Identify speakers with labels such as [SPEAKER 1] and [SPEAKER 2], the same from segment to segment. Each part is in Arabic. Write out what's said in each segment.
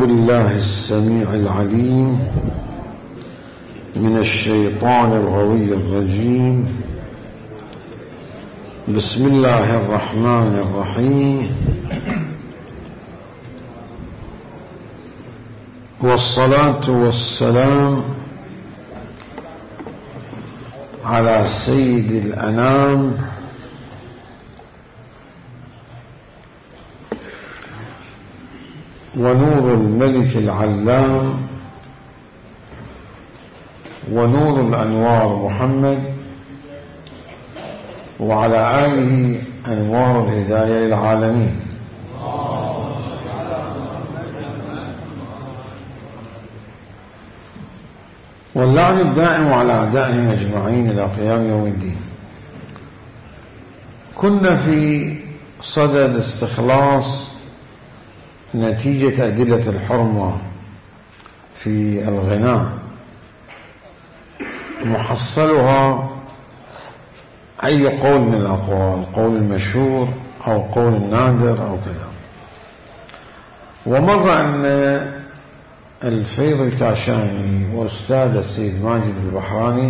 [SPEAKER 1] بالله السميع العليم من الشيطان الغوي الرجيم. بسم الله الرحمن الرحيم، والصلاة والسلام على سيد الأنام ونور الملك العلام ونور الأنوار محمد، وعلى آله أنوار الهداية للعالمين. واللعن الدائم على أعدائهم أجمعين إلى قيام يوم الدين. كنا في صدد استخلاص نتيجة أدلة الحرمة في الغناء، محصلها أي قول من الأقوال، قول المشهور أو قول النادر أو كذا. ومر أن الفيض الكاشاني وأستاذ السيد ماجد البحراني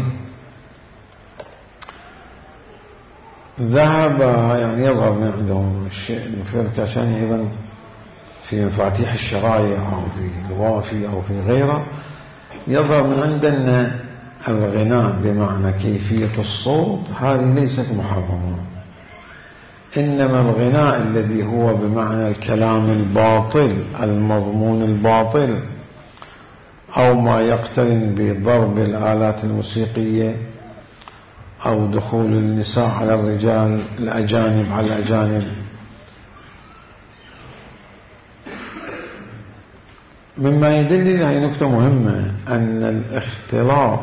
[SPEAKER 1] ذهب، يعني يظهر من عندهم الشيء الفيض الكاشاني أيضا في مفاتيح الشرايع أو في الوافي أو في غيره، يظهر من عندنا الغناء بمعنى كيفية الصوت هذه ليست محرمة، إنما الغناء الذي هو بمعنى الكلام الباطل المضمون الباطل، أو ما يقترن بضرب الآلات الموسيقية أو دخول النساء على الرجال، الأجانب على الأجانب. مما يدل هي نكتة مهمة، أن الاختلاط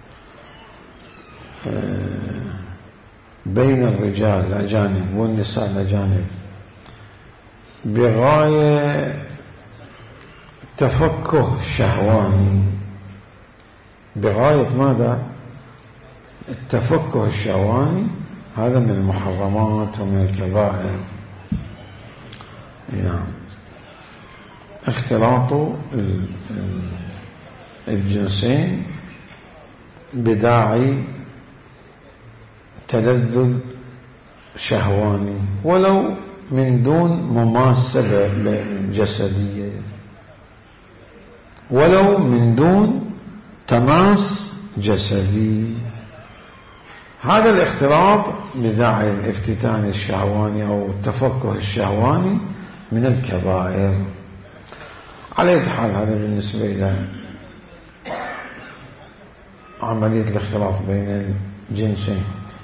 [SPEAKER 1] بين الرجال الأجانب والنساء الأجانب بغاية تفكه شهواني، بغاية ماذا؟ التفكه الشهواني، هذا من المحرمات ومن الكبائر. يعني اختلاط الجنسين بداعي تلذذ شهواني، ولو من دون مماسة جسدية، ولو من دون تماس جسدي. هذا الاختلاط بداعي الافتتان الشهواني أو التفكه الشهواني من الكبائر. على أي حال هذا بالنسبة إلى عملية الاختلاط بين الجنسين.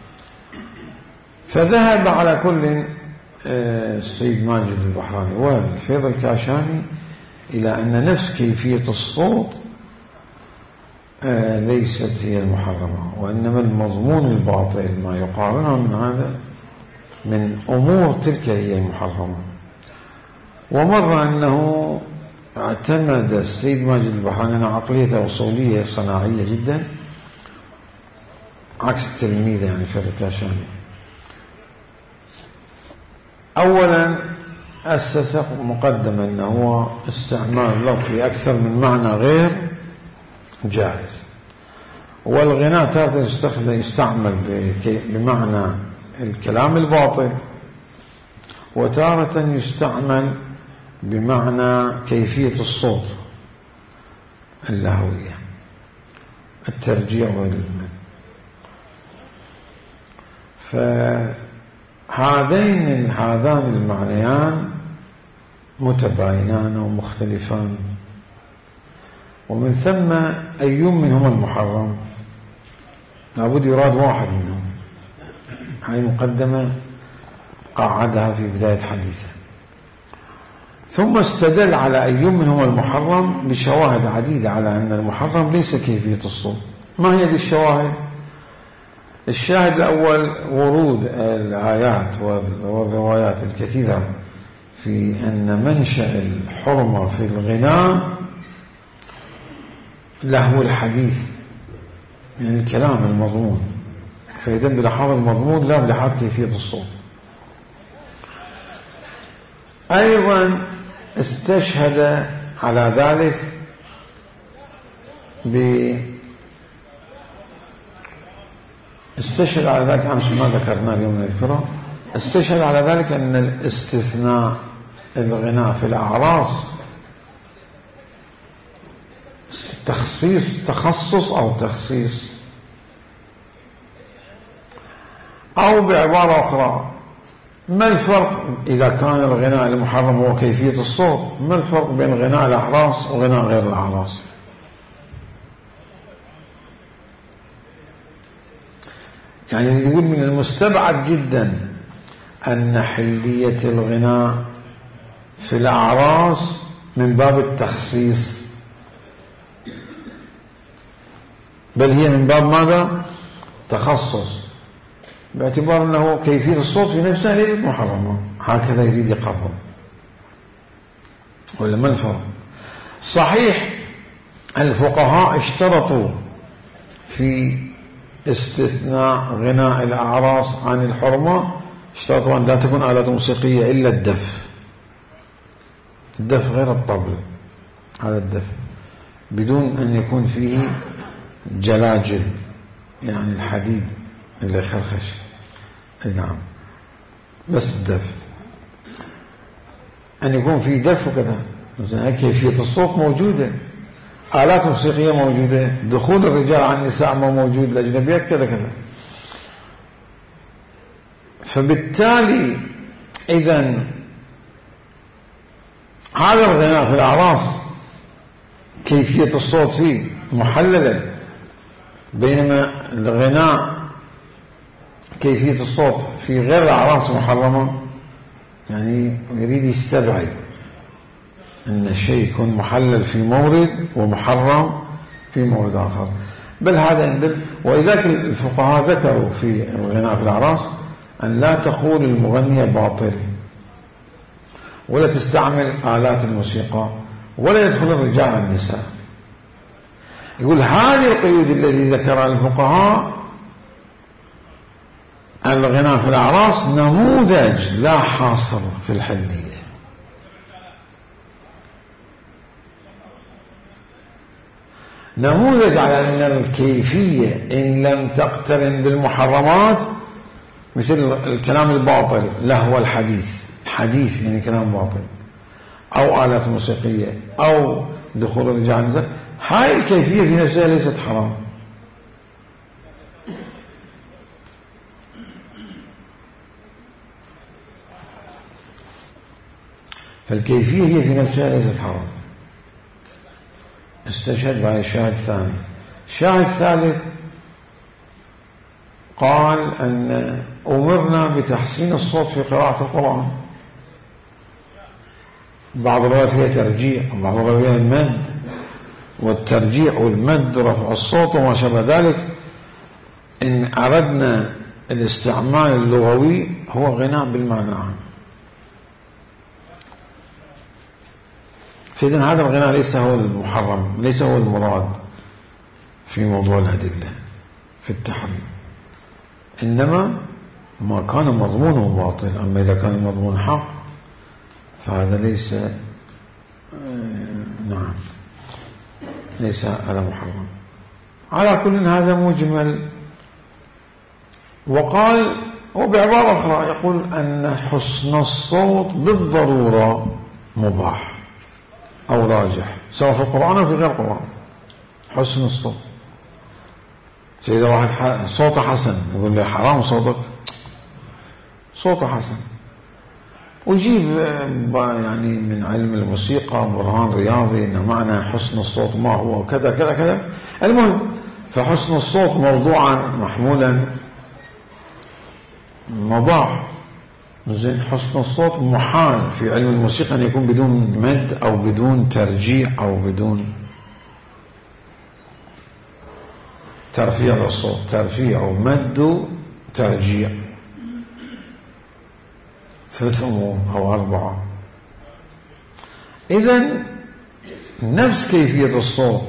[SPEAKER 1] فذهب على كل السيد ماجد البحراني والفيض الكاشاني إلى أن نفس كيفية الصوت ليست هي المحرمة، وإنما المضمون الباطل ما يقارنه من هذا من أمور تلك هي المحرمة. ومر أنه اعتمد السيد ماجد البحراني أن عقليته أصولية صناعية جدا، عكس تلميذه يعني الفيض الكاشاني. أولا أسس مقدمة أنه هو استعمال اللفظ في أكثر من معنى غير جائز، والغناء تارة يستعمل بمعنى الكلام الباطل، وتارة يستعمل بمعنى كيفية الصوت اللهوية، الترجيع هذان المعنيان متباينان ومختلفان، ومن ثم أي منهما المحرم لابد يراد واحد منهم. هذه مقدمة قاعدها في بداية حديثه، ثم استدل على أي منهما المحرم بشواهد عديدة على أن المحرم ليس كيفية الصوت. ما هي هذه الشواهد؟ الشاهد الأول ورود الآيات والروايات الكثيرة في أن منشأ الحرمة في الغناء لهو الحديث، يعني الكلام المضمون، فإذا بلحاظ المضمون لا بلحاظ كيفية الصوت. أيضا استشهد على ذلك استشهد على ذلك، أمس ما ذكرنا اليوم نذكره، استشهد على ذلك أن الاستثناء الغناء في الأعراس تخصص أو تخصيص، أو بعبارة أخرى ما الفرق إذا كان الغناء المحرم هو كيفية الصوت، ما الفرق بين غناء الأعراس وغناء غير الأعراس؟ يعني يقول من المستبعد جدا أن حلية الغناء في الأعراس من باب التخصيص، بل هي من باب ماذا؟ تخصص، باعتبار أنه كيفية الصوت في نفسها ليست محرمة، هكذا يريد يقرر. ولا ما الفرق؟ صحيح الفقهاء اشترطوا في استثناء غناء الأعراس عن الحرمة، اشترطوا أن لا تكون آلات موسيقية إلا الدف، الدف غير الطبل، هذا الدف بدون أن يكون فيه جلاجل، يعني الحديد اللي يخرخش، نعم، بس الدف، أن يكون فيه دف وكذا. مثلا كيفية الصوت موجودة، آلات موسيقية موجودة، دخول الرجال عن النساء ما موجود، الأجنبيات كذا كذا. فبالتالي إذن هذا الغناء في الأعراس كيفية الصوت فيه محللة، بينما الغناء كيفية الصوت في غير الأعراس محرمة. يعني يريد يستبعد أن الشيء يكون محلل في مورد ومحرم في مورد آخر، بل هذا يندل. ولذلك الفقهاء ذكروا في الغناء في الأعراس أن لا تقول المغنية باطل، ولا تستعمل آلات الموسيقى، ولا يدخل الرجال على النساء. يقول هذه القيود التي ذكرها الفقهاء الغناء في الأعراس نموذج لا حاصر في الحلية، نموذج على أن الكيفية إن لم تقترن بالمحرمات، مثل الكلام الباطل لهو الحديث، حديث يعني كلام باطل، أو آلات موسيقية، أو دخول الرجال النساء، هاي الكيفية في نفسها ليست حرام. فالكيفية هي في نفسها ليست حرام. استشهد بعد الشاهد الثاني. الشاهد الثالث قال أن أمرنا بتحسين الصوت في قراءة القرآن، بعض الروايات فيها ترجيع وبعض الروايات فيها المد، والترجيع والمد ورفع الصوت وما شابه ذلك إن أردنا الاستعمال اللغوي هو غناء بالمعنى العام. فإذن هذا الغناء ليس هو المحرم، ليس هو المراد في موضوع الأدلة في التحريم، إنما ما كان مضمونه باطل. أما إذا كان المضمون حق فهذا ليس نعم ليس على محرم. على كل هذا مجمل. وقال وبعبارة أخرى يقول أن حسن الصوت بالضرورة مباح أو راجح، سواء في القرآن أو في غير القرآن. حسن الصوت، إذا واحد صوته حسن يقول له حرام صوتك، صوته حسن، ويجيب يعني من علم الموسيقى برهان رياضي أن معنى حسن الصوت ما هو كذا كذا كذا. المهم فحسن الصوت موضوعا محمولا مباح. زين حسن الصوت محال في علم الموسيقى أن يكون بدون مد أو بدون ترجيع أو بدون ترفيع للصوت، ترفيع ومد ترجيع، 3 أمور أو 4. إذن نفس كيفية الصوت،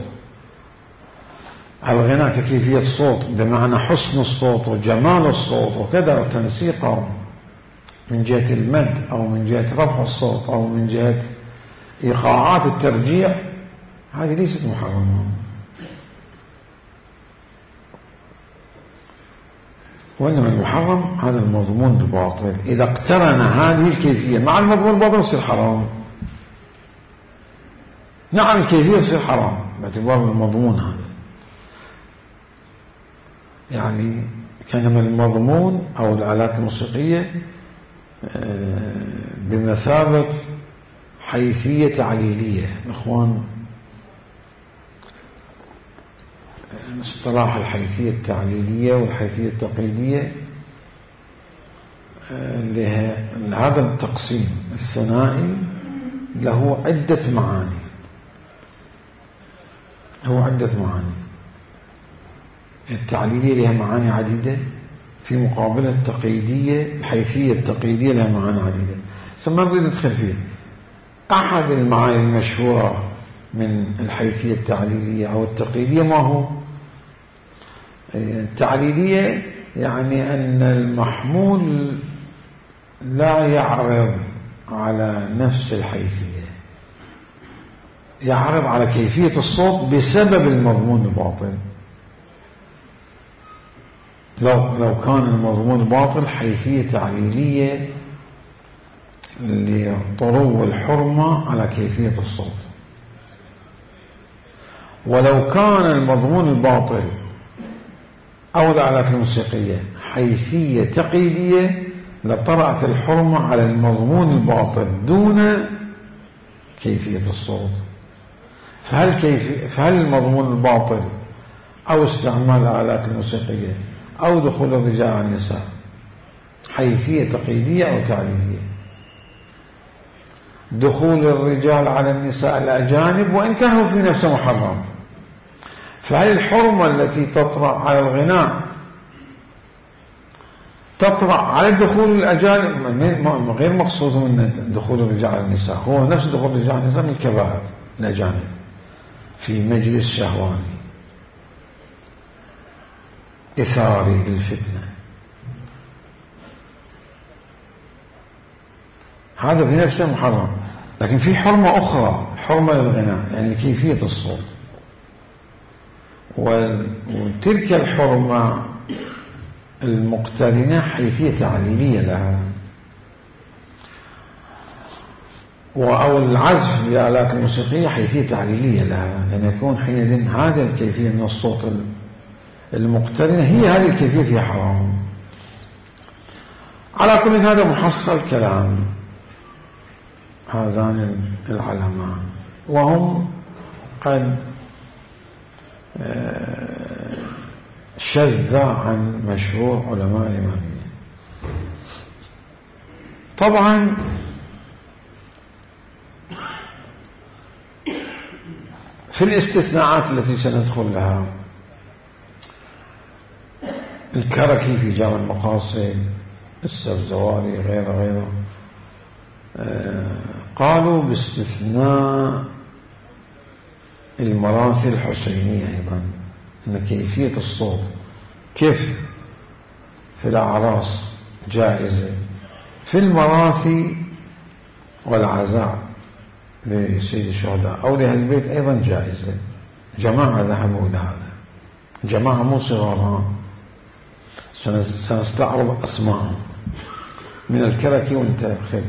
[SPEAKER 1] الغناء ككيفية الصوت بمعنى حسن الصوت وجمال الصوت وكذا وتنسيقه من جهة المد أو من جهة رفع الصوت أو من جهة إيقاعات الترجيع هذه ليست محرمة، وإنما المحرم هذا المضمون الباطل إذا اقترن هذه الكيفية مع المضمون الباطل يصير حرام. نعم الكيفية تصير حرام باعتبار المضمون هذا، يعني كانما المضمون أو الآلات الموسيقية بمثابة حيثية تعليلية. الإخوان اصطلاح الحيثية التعليلية والحيثية التقييدية هذا التقسيم الثنائي له عدة معاني، التعليلية لها معاني عديدة في مقابلة التقييدية. الحيثية التقييدية لها معاني عديدة، ما نريد ندخل فيه. أحد المعاني المشهورة من الحيثية التعليلية أو التقييدية ما هو؟ التعليلية يعني أن المحمول لا يعرض على نفس الحيثية، يعرض على كيفية الصوت بسبب المضمون الباطل. لو كان المضمون الباطل حيثية تعليلية لطرو الحرمة على كيفية الصوت، ولو كان المضمون الباطل أو الآلات الموسيقية حيثية تقييدية لطرأت الحرمة على المضمون الباطل دون كيفية الصوت. فهل المضمون الباطل أو استعمال الآلات الموسيقية أو دخول الرجال على النساء حيثية تقييدية أو تعليلية؟ دخول الرجال على النساء الأجانب وإن كانوا في نفسه محرم، فهل الحرمة التي تطرأ على الغناء تطرأ على دخول الأجانب؟ غير مقصود من دخول الرجال على النساء، هو نفس دخول الرجال على النساء من الكبائر الأجانب في مجلس شهواني إثاري للفتنة، هذا في نفسه محرم. لكن في حرمة أخرى، حرمة للغناء يعني كيفية الصوت، وتلك الحرمة المقترنة حيثية تعليلية لها، أو العزف بالآلات الموسيقية حيثية تعليلية لها، لأن يكون حينئذ هذه الكيفية من الصوت المقترنة هي هذه الكيفية فيها حرام. على كل هذا محصل كلام هذان العلماء، وهم قد شذ عن مشهور علماء الإمامية. طبعا في الاستثناءات التي سندخل لها الكركي في جامع المقاصد، السبزواري غيره قالوا باستثناء المراثي الحسينية أيضا أن كيفية الصوت كيف في الأعراس جائزة، في المراثي والعزاء لسيد الشهداء أو لأهل البيت أيضا جائزة. جماعة ذهبوا إلى هذا، جماعة مو صغار، سنستعرض أسماءهم من الكركي وانت خير.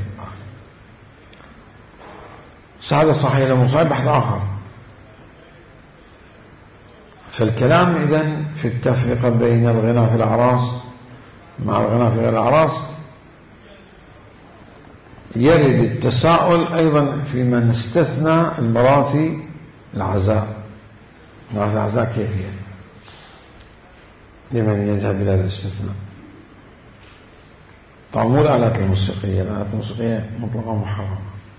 [SPEAKER 1] هذا صحيح لو صحيح بحث آخر. فالكلام إذن في التفرقة بين الغناء في الأعراس مع الغناء في غير الأعراس يرد التساؤل أيضا في من استثنى المراثي العزاء. مراثي العزاء كيف هي؟ لمن يذهب إلى الاستثناء؟ طبعا مو الآلات الموسيقية، الآلات الموسيقية مطلقة محرمة،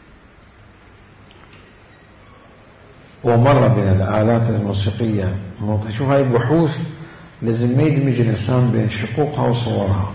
[SPEAKER 1] ومرة من الآلات الموسيقية شوف هاي بحوث لازم ما يدمج الإنسان بين شقوقها وصورها.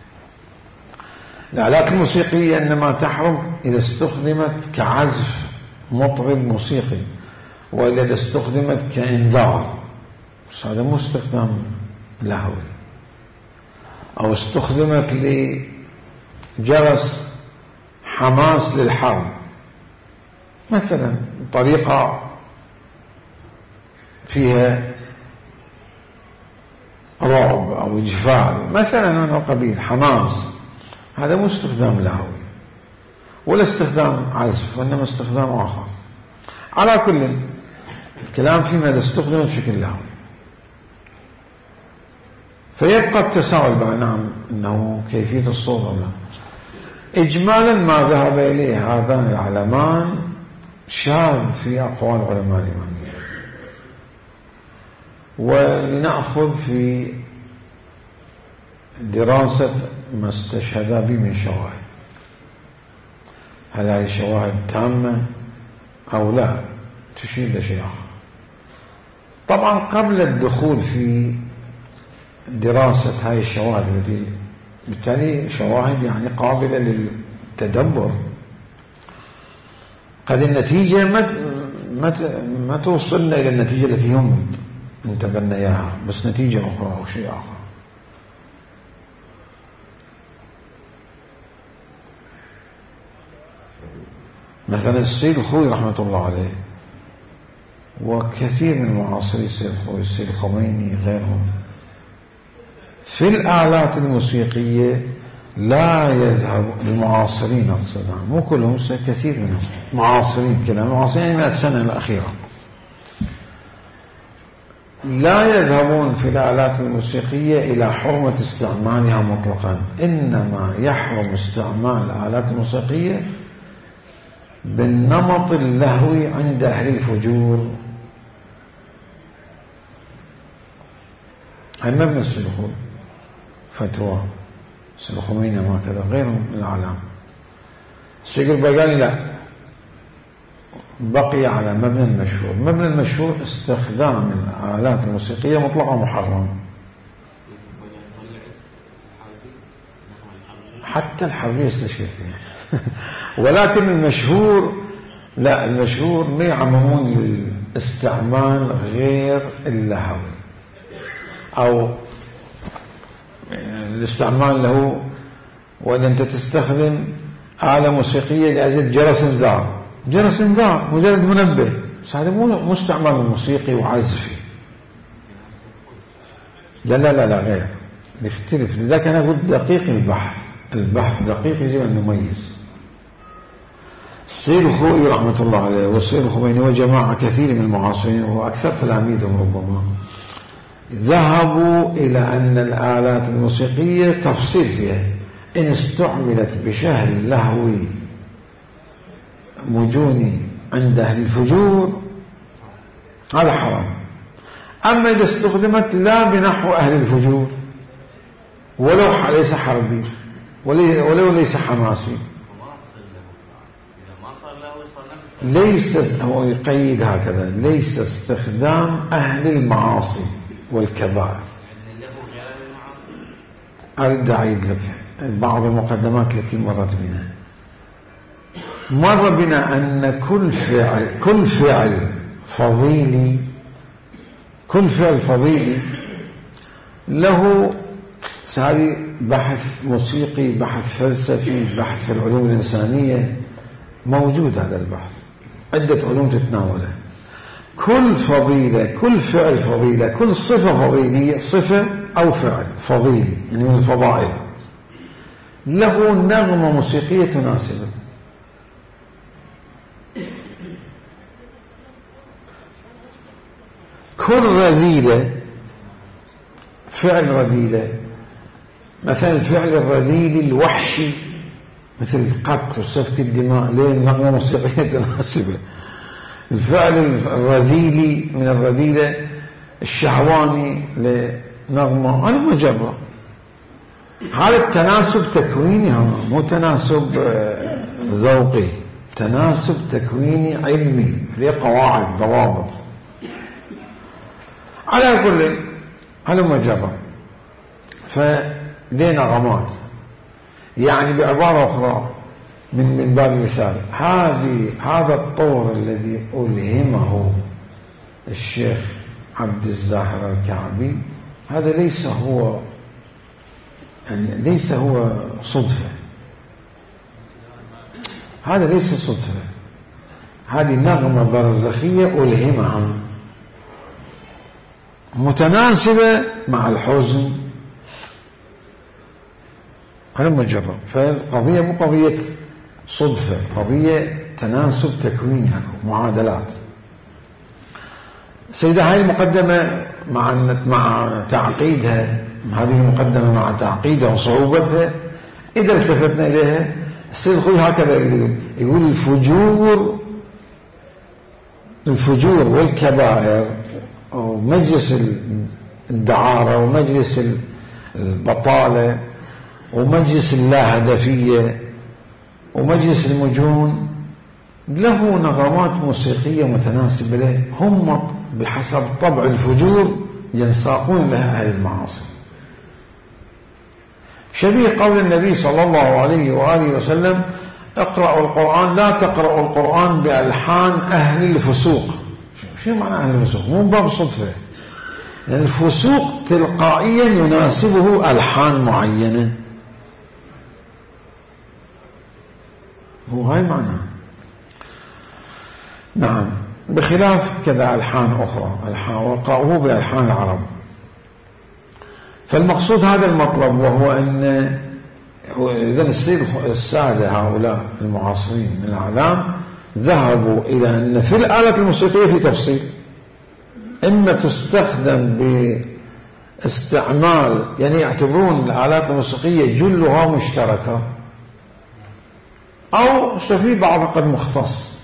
[SPEAKER 1] الآلات الموسيقية إنما تحرم إذا استخدمت كعزف مطرب موسيقي، وإذا إذا استخدمت كإنذار، بس هذا مو استخدام لهوي، أو استخدمت لجرس حماس للحرب، مثلا طريقة فيها رعب أو إجفال مثلا من القبيل حماس، هذا مو استخدام لهوي ولا استخدام عزف، وإنما استخدام آخر. على كل الكلام فيما إذا استخدم بشكل لهوي، فيبقى التساؤل بقى نعم إنه كيفية الصوت أو لا. إجمالا ما ذهب إليه هذان العلمان شاذ في أقوال علماء الإمامية، ولنأخذ في دراسة ما استشهد به من شواهد، هل هذه شواهد تامة أو لا تشير لشيء آخر. طبعا قبل الدخول في دراسة هذه الشواهد التي بالتالي شواهد يعني قابلة للتدبر، قد النتيجة ما توصلنا إلى النتيجة التي هم انتبهنا إياها، بس نتيجة أخرى أو شيء آخر. مثلا السيد الخوئي رحمة الله عليه وكثير من معاصري السيد الخوئي، السيد الخميني غيرهم، في الآلات الموسيقية لا يذهب المعاصرين، أقصد مو كلهم، كثير منهم معاصرين، كلام معاصرين 100 سنة الأخيرة، لا يذهبون في الآلات الموسيقية إلى حرمة استعمالها مطلقا، إنما يحرم استعمال الآلات الموسيقية بالنمط اللهوي عند أهل الفجور. هاي مبنى السيد الخوئي فتوى، السيد الخميني ما كذا غيرهم من الأعلام. السيد البقالي لا، بقي على مبنى المشهور. مبنى المشهور استخدام الآلات الموسيقية مطلقة محرم، حتى الحربية استشهد فيها ولكن المشهور لا، المشهور ما يعممون للاستعمال غير اللهوي أو الاستعمال له، وأن أنت تستخدم آلة موسيقية لأجل جرس انذار، جرس انذار مجرد منبه، بس هذا مو استعمال موسيقي وعزفي، لا لا لا لا غير، يختلف. لذلك أنا قلت دقيق البحث دقيق، يجب أن نميز. السيد الخوئي رحمة الله عليه والسيد الخميني وجماعة كثير من المعاصرين وأكثر تلاميذهم ربما ذهبوا إلى أن الآلات الموسيقية تفصيل فيها، إن استعملت بشهر لهوي مجوني عند أهل الفجور هذا حرام، أما إذا استخدمت لا بنحو أهل الفجور ولو ليس حربي ولو ليس حماسي، ليس، هو يقيد هكذا، ليس استخدام أهل المعاصي والكبائر. أريد أعيد لك بعض المقدمات التي مرت بنا. مر بنا أن كل فعل فضيلي له هذه بحث موسيقي، بحث فلسفي، بحث في العلوم الإنسانية، موجود هذا البحث، عدة علوم تتناوله. كل فضيلة، كل فعل فضيلة، كل صفة فضيلية، صفة أو فعل فضيلي يعني من الفضائل، له نغمة موسيقية تناسبه. كل رذيلة، فعل رذيلة، مثلا الفعل الرذيل الوحشي مثل القتل وسفك الدماء، له نغمة موسيقية تناسبه. الفعل الرذيلي من الرذيلة الشهواني لنغمة أنا مجرد. هذا التناسب تكويني، مو تناسب ذوقي، تناسب تكويني علمي، له قواعد ضوابط. على كل هذا مجرد، فليه نغمات. يعني بعبارة أخرى من باب المثال، هذا الطور الذي ألهمه الشيخ عبد الزاهر الكعبي، هذا ليس هو صدفة، هذا ليس صدفة، هذه نغمة برزخية ألهمها متناسبة مع الحزن. أنا مجرد، فالقضية مو قضية صدفة، قضية تناسب تكويني، معادلات. سيدة هاي المقدمة مع تعقيدها، هذه المقدمة مع تعقيدها وصعوبتها، إذا التفتنا إليها السيد الخوي هكذا يقول الفجور والكبائر ومجلس الدعارة ومجلس البطالة ومجلس اللاهدفية ومجلس المجون له نغمات موسيقية متناسبة له، هم بحسب طبع الفجور ينساقون لها هذه المعاصي. شبيه قول النبي صلى الله عليه وآله وسلم: اقرأوا القرآن، لا تقرأوا القرآن بألحان أهل الفسوق. شو معنى أهل الفسوق؟ مو باب صدفة، يعني الفسوق تلقائيا يناسبه ألحان معينة، هو هاي معناه. نعم، بخلاف كذا ألحان أخرى، وقرأوه بألحان العرب. فالمقصود هذا المطلب، وهو أن إذا السادة هؤلاء المعاصرين من الأعلام ذهبوا إلى أن في الآلة الموسيقية في تفصيل، إما تستخدم باستعمال، يعني يعتبرون الآلات الموسيقية جلها مشتركة، أو في بعض قد مختص،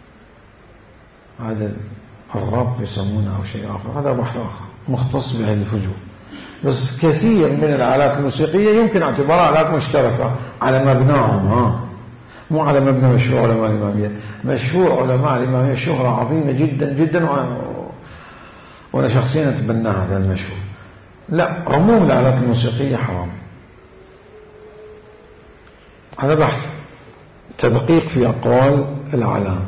[SPEAKER 1] هذا الرب يسمونه أو شيء آخر، هذا بحث آخر مختص بهذه الفجور. بس كثير من الآلات الموسيقية يمكن اعتبارها آلات مشتركة على مبناهم، مو على مبنى مشهور علماء الإمامية. مشهور علماء الإمامية شهرة عظيمة جدا جدا، وأنا شخصيا أتبنى هذا المشهور. لا، عموم الآلات الموسيقية حرام. هذا بحث تدقيق في أقوال العلام.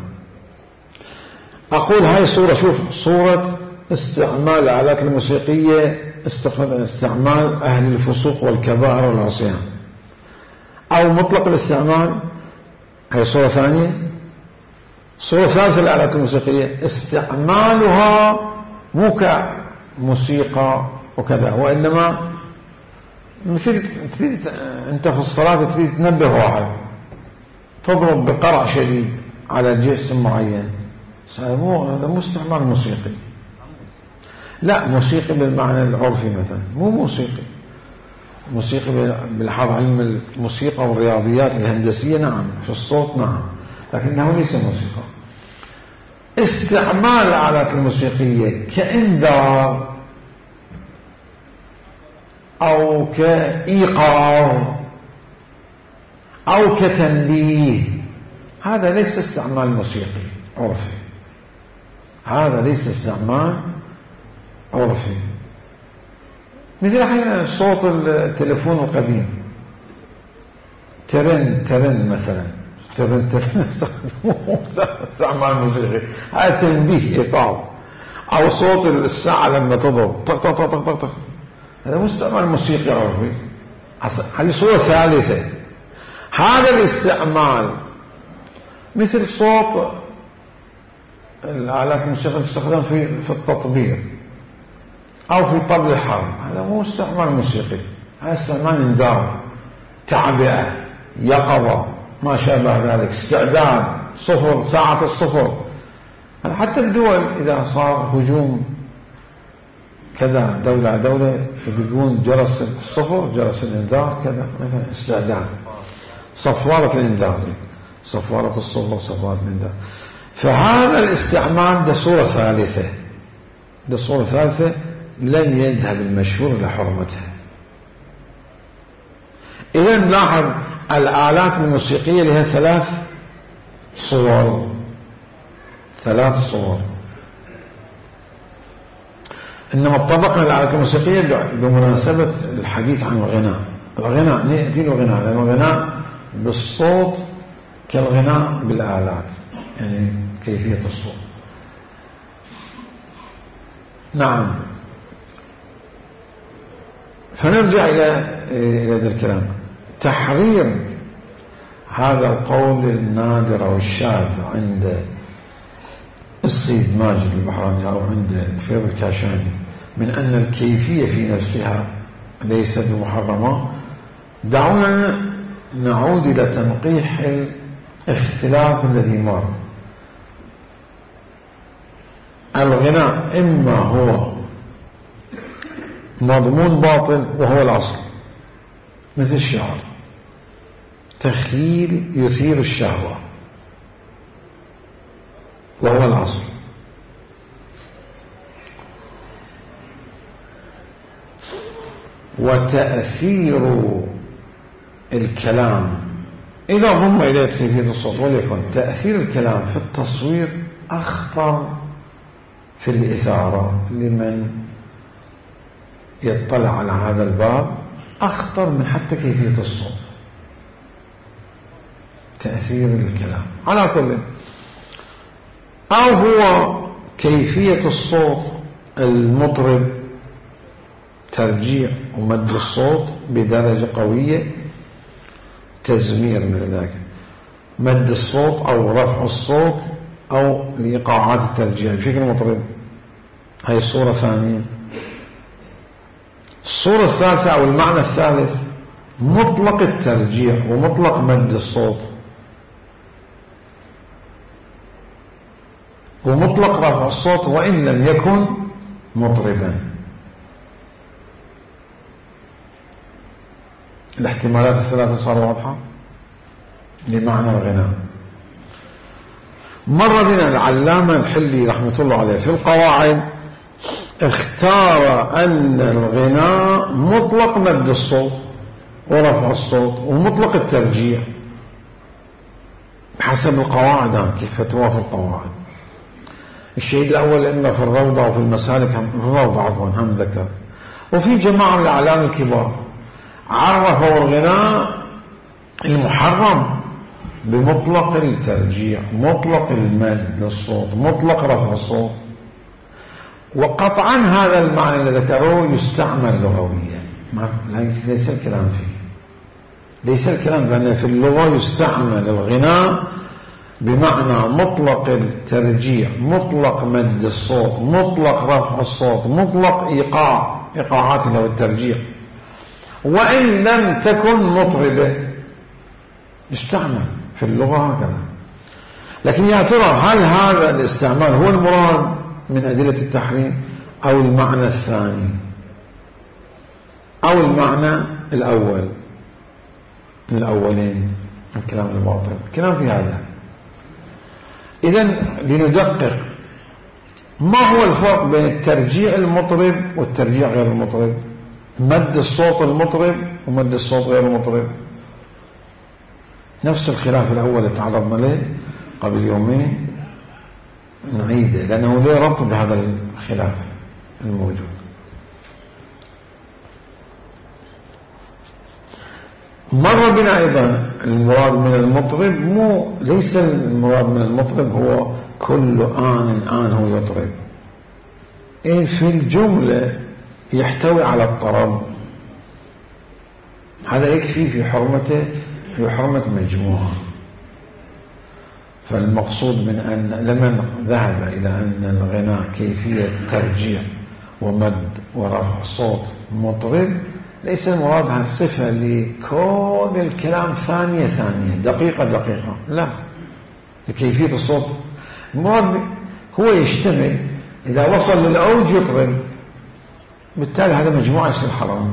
[SPEAKER 1] أقول هاي صورة، شوف صورة استعمال الآلات الموسيقية، استعمال أهل الفسوق والكبائر والعصيان، أو مطلق الاستعمال. هاي صورة ثانية. صورة ثالثة الآلات الموسيقية استعمالها مو كموسيقى وكذا، وإنما مثل تريد أنت في الصلاة تريد تنبه واحد، تضرب بقرع شديد على جسم معين، هذا مو استعمال موسيقي. لا، موسيقي بالمعنى العرفي مثلا، مو موسيقي بالحظ علم الموسيقى والرياضيات الهندسية، نعم، في الصوت نعم، لكنه ليس موسيقى. استعمال الآلات الموسيقية كإنذار أو كإيقاظ أو كتنبيه، هذا ليس استعمال موسيقي عرفي، هذا ليس استعمال عرفي. مثل أحيانا صوت التلفون القديم، ترن مثلا، ترن استعمال موسيقي، هذا تنبيه إيقاظ. أو صوت الساعة لما تضرب طق طق طق طق طق، هذا مو استعمال موسيقي عرفي. هذه صورة ثالثة. هذا الاستعمال مثل صوت الآلات الموسيقية تستخدم في التطبيق أو في طبل الحرب، هذا مو استعمال موسيقي، هذا استعمال انذار، تعبئة، يقظة، ما شابه ذلك، استعداد، صفر، ساعة الصفر. حتى الدول إذا صار هجوم كذا دولة دولة يدقون جرس الصفر، جرس الانذار كذا مثلا، استعداد، صفارة الانذار، صفارة الصفر، صفارة الانذار. فهذا الاستعمال ده صورة ثالثة، ده صورة ثالثة لن يذهب المشهور لحرمتها. إذا نلاحظ الآلات الموسيقية لها ثلاث صور. إنما اتطرقنا الآلات الموسيقية بمناسبة الحديث عن الغناء نأتي الغناء، لأن الغناء بالصوت كالغناء بالآلات، يعني كيفية الصوت. نعم، فنرجع إلى هذا الكلام. تحرير هذا القول النادر أو الشاذ عند السيد ماجد البحراني أو عند الفيض الكاشاني من أن الكيفية في نفسها ليست محرمة، دعونا نعود إلى تنقيح الاختلاف الذي مر. الغناء إما هو مضمون باطل وهو الأصل، مثل الشعر، تخيل يثير الشهوة وهو الأصل، وتأثير الكلام إذا ضم إليه كيفية الصوت، وليكن تأثير الكلام في التصوير أخطر في الإثارة لمن يطلع على هذا الباب، أخطر من حتى كيفية الصوت، تأثير الكلام على كل. أو هو كيفية الصوت المطرب، ترجيع ومد الصوت بدرجة قوية، تزمير مثل ذلك، مد الصوت أو رفع الصوت أو الإيقاعات الترجيع بشكل مطرب. هاي الصورة ثانية. الصورة الثالثة أو المعنى الثالث مطلق الترجيع ومطلق مد الصوت ومطلق رفع الصوت وإن لم يكن مطربا. الاحتمالات الثلاثة صاروا واضحة لمعنى الغناء. مر بنا العلامة الحلي رحمة الله عليه في القواعد، اختار أن الغناء مطلق مد الصوت ورفع الصوت ومطلق الترجيع حسب القواعد، كيف فتوى في القواعد. الشهيد الأول إما في الروضة وفي المسالك، في الروضة عفوا هم ذكر. وفي جماعة من الأعلام الكبار عرفوا الغناء المحرم بمطلق الترجيع، مطلق المد للصوت، مطلق رفع الصوت. وقطعا هذا المعنى الذي ذكروه يستعمل لغويا، ليس الكلام فيه، ليس الكلام بأن في اللغة يستعمل الغناء بمعنى مطلق الترجيع، مطلق مد الصوت، مطلق رفع الصوت، مطلق إيقاعات له الترجيع، وإن لم تكن مطربة يستعمل في اللغة هكذا. لكن يا ترى هل هذا الاستعمال هو المراد من أدلة التحريم أو المعنى الثاني أو المعنى الأول من الأولين؟ الكلام الباطل، الكلام في هذا. إذن لندقق ما هو الفرق بين الترجيع المطرب والترجيع غير المطرب، مد الصوت المطرب ومد الصوت غير المطرب. نفس الخلاف الأول اللي تعرضنا له قبل يومين نعيده لأنه له ربط بهذا الخلاف الموجود. مر بنا أيضا المراد من المطرب، ليس المراد من المطرب هو كل آن هو يطرب، في الجملة يحتوي على الطرب، هذا يكفي في حرمته، في حرمة مجموعة. فالمقصود من أن لمن ذهب إلى أن الغناء كيفية ترجيع ومد ورفع صوت مطرب، ليس المراد هذه الصفة لكل الكلام ثانية دقيقة، لا، لكيفية الصوت. المراد هو يشتمل إذا وصل للأوج يطرب، بالتالي هذا مجموعة يصير حرام.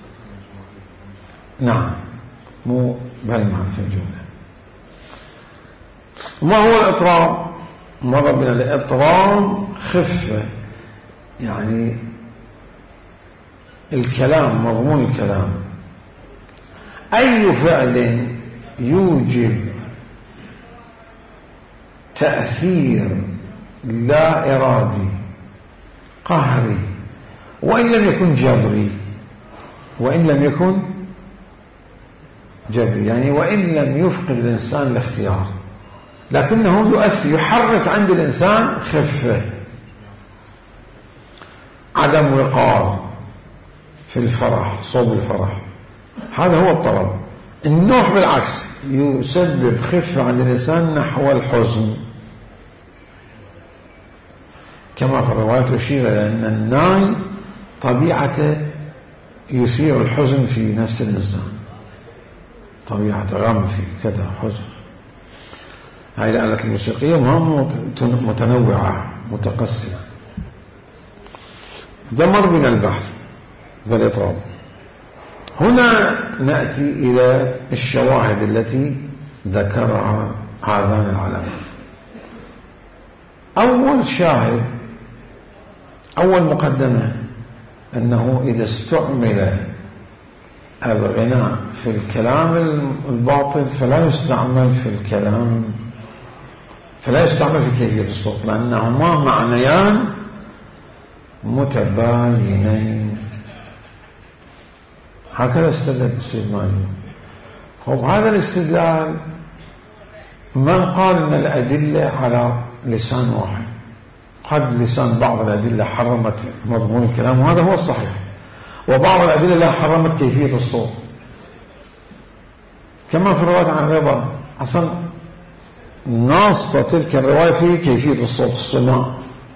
[SPEAKER 1] نعم، مو بهالمعنى في الجملة. ما هو الإطراب؟ مر بنا الإطراب خفة، يعني الكلام، مضمون الكلام، أي فعل يوجب تأثير لا إرادي قهري وإن لم يكن جبري، يعني وإن لم يفقد الإنسان الاختيار، لكنه يحرك عند الإنسان خفة، عدم وقار في الفرح، صوب الفرح، هذا هو الطرب. النوح بالعكس يسبب خفة عند الإنسان نحو الحزن، كما في الرواية تشير إلى أن الناي طبيعته يثير الحزن في نفس الإنسان، طبيعة غم في كذا حزن. هاي الآلة الموسيقية متنوعة متقسمة. ده مر بنا البحث بالإطراب. هنا نأتي إلى الشواهد التي ذكرها هذان العلماء. أول شاهد، أول مقدمة، أنه إذا استعمل الغناء في الكلام الباطل فلا يستعمل في كيفية الصوت، لأنهما معنيان متباينين. هكذا استدل السيد مالك. خب هذا الاستدلال من قال أن الأدلة على لسان واحد؟ قد لسان بعض الأدلة حرمت مضمون الكلام وهذا هو الصحيح، وبعض الأدلة لا حرمت كيفية الصوت، كما في الرواية عن الرضا أصلا ناصة تلك الرواية في كيفية الصوت السماع.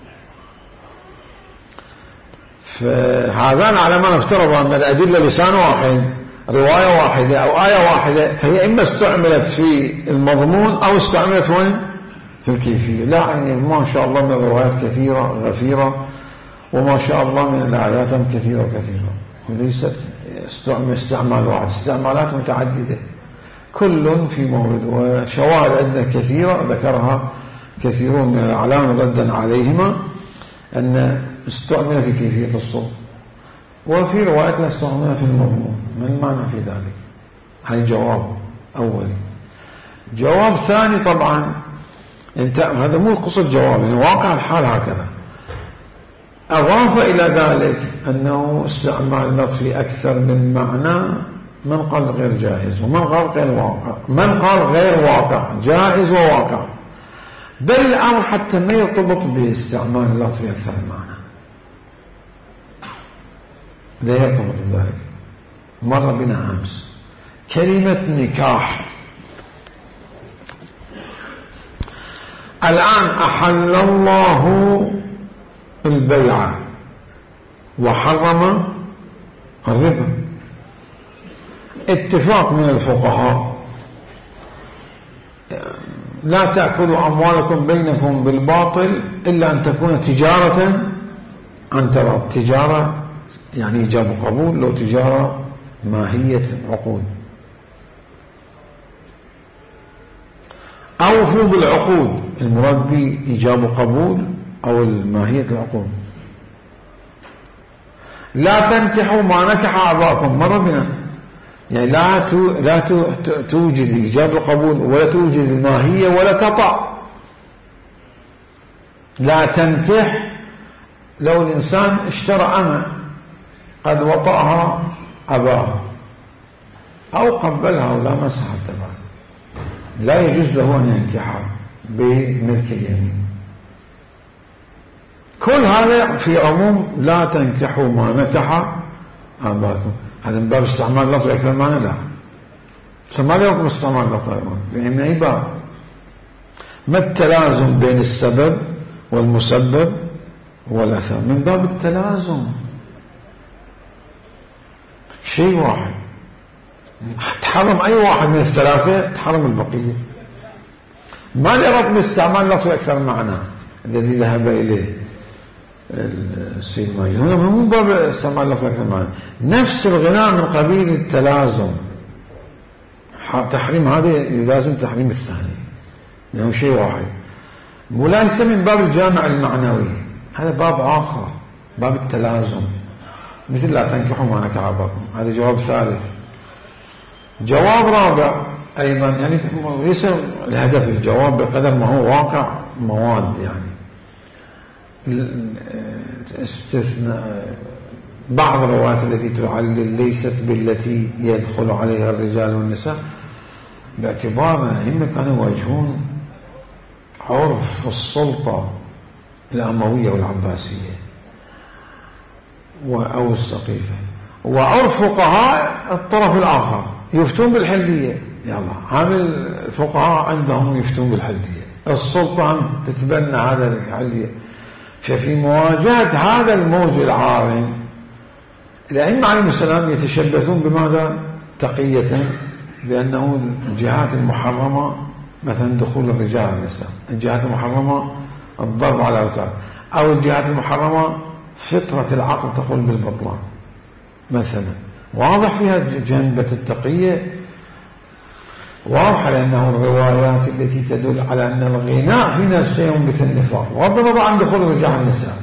[SPEAKER 1] فهذان على ما نفترض أن الأدلة لسان واحد، رواية واحدة أو آية واحدة، فهي إما استعملت في المضمون أو استعملت وين؟ في الكيفية. لا يعني ما شاء الله من الروايات كثيرة غفيرة، وما شاء الله من الآيات كثيرة وليست استعمال واحد، استعمالات متعددة كل في مورد. وشواهد عندنا كثيرة ذكرها كثيرون من الأعلام ردا عليهما أن استعمل في كيفية الصوت، وفي رواية استعمل في المضمون. ما المعنى في ذلك؟ هاي جواب أولي. جواب ثاني طبعا هذا مو قصة جواب، يعني واقع الحال هكذا. أضاف إلى ذلك أنه استعمال لطفي أكثر من معنى، من قال غير جائز ومن قال غير واقع، من قال غير واقع جائز وواقع، بل الأمر حتى ما يرتبط باستعمال اللطفي أكثر من معنى، لا يرتبط بذلك. مر بنا أمس كلمة نكاح، الآن أحل الله البيع وحرم الربا. اتفاق من الفقهاء لا تأكلوا أموالكم بينكم بالباطل إلا أن تكون تجارة عن تراض. تجارة يعني إيجاب قبول، لو تجارة ماهية عقود. أوفوا بالعقود، المراد به إيجاب قبول أو الماهية العقود. لا تنكحوا ما نكح آباءكم، مر بنا، يعني لا توجد إيجاب القبول ولا توجد الماهية ولا تطع. لا تنكح لو الإنسان اشترى أمة قد وطأها أباه أو قبلها ولا مسح التبع، لا يجوز له أن ينكحها بملك اليمين. كل هذا في عموم لا تنكحوا ما نكح آباءكم. هذا من باب استعمال لفظ أكثر معنى؟ لا، ما يطلب استعمال لفظ من أي باب؟ ما التلازم بين السبب والمسبب والأثر؟ من باب التلازم، شيء واحد تحرم أي واحد من الثلاثة تحرم البقية. ما لأردت من استعمال لفظ أكثر معنى الذي ذهب إليه السيد ماجد، هنا من باب استعمال لفظ أكثر معنى. نفس الغناء من قبيل التلازم، تحريم هذا يلازم تحريم الثاني، لأنه شيء واحد. وليس من باب الجامع المعنوي، هذا باب آخر، باب التلازم، مثل لا تنكحوا ما نكح آباءكم. هذا جواب ثالث. جواب رابع أيضا، يعني ليس الهدف الجواب بقدر ما هو واقع مواد، يعني استثناء بعض الروايات التي تعلل ليست بالتي يدخل عليها الرجال والنساء، باعتبار أن كانوا يواجهون عرف السلطة الأموية والعباسية أو السقيفة، وعرف فقهاء الطرف الآخر يفتون بالحلية. يلا عامل الفقهاء عندهم يفتون بالحلية، السلطة تتبنى هذا الحلية. ففي مواجهة هذا الموج العارم الأئمة عليهم السلام يتشبثون بماذا؟ تقية، بأنه الجهات المحرمة مثلا دخول الرجال والنساء، الجهات المحرمة الضرب على الأوتار، أو الجهات المحرمة فطرة العقل تقول بالبطلان مثلا. واضح فيها جنبة التقية واضحة، لأنه الروايات التي تدل على أن الغناء في نفسه ينبت النفاق بغض النظر عن دخول الرجال والنساء،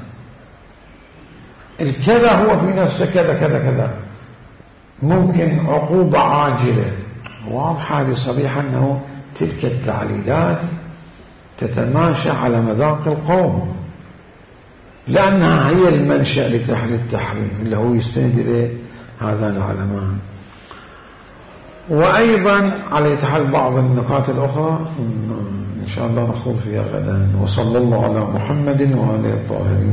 [SPEAKER 1] الكذا هو في نفسه كذا كذا كذا، ممكن عقوبة عاجلة. واضحة هذه صريحة أنه تلك التعليلات تتماشى على مذاق القوم، لأنها هي المنشأ لتحليل التحريم اللي هو يستند إليه هذان العلمان. وأيضا على يتحل بعض النقاط الأخرى إن شاء الله نخوض فيها غدا. وصلى الله على محمد وآله الطاهرين.